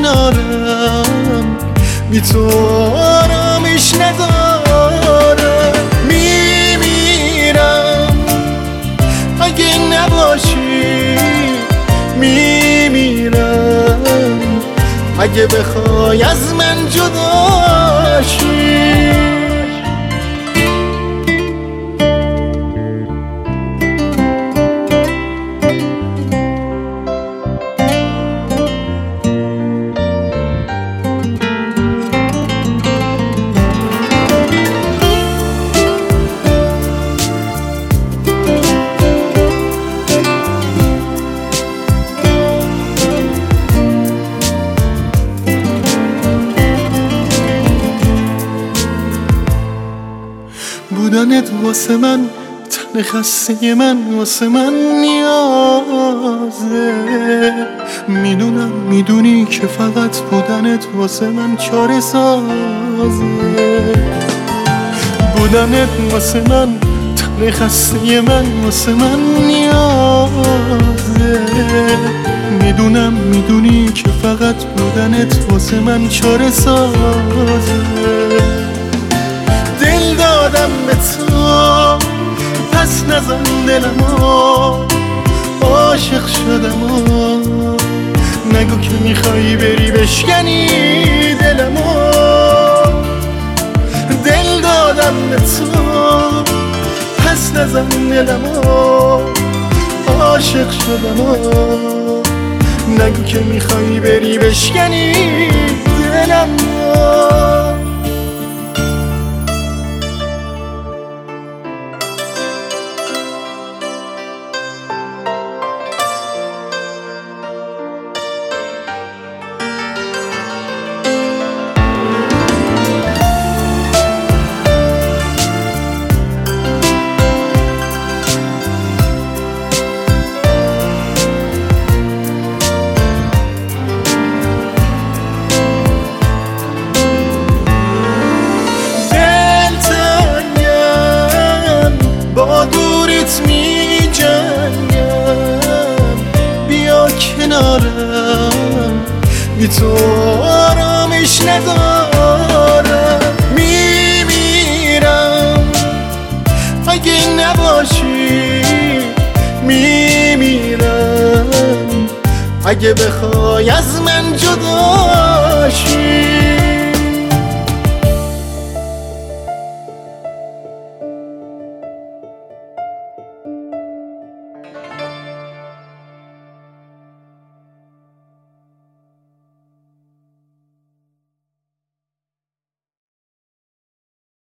کنارم، بی تو آرامش ندارم. میمیرم اگه نباشی، میمیرم اگه بخوای از من جدا شی. بودنت واسه من، تن خسته من واسه من نیازه. میدونم میدونی که فقط بودنت واسه من چاره سازه. بودنت واسه من، تن خسته من واسه من نیازه. میدونم میدونی که فقط بودنت واسه من چاره سازه. دل دادم به تو، پس نزن دلمو، عاشق شدم و نگو که میخوایی بری بشکنی دلمو. دل دادم به تو، پس نزن دلمو، عاشق شدم و نگو که میخوایی بری بشکنی دلمو. با دوریت می جنگم، بیا کنارم، بی تو آرامش ندارم. میمیرم اگه نباشی، میمیرم اگه بخوای از من جدا شی.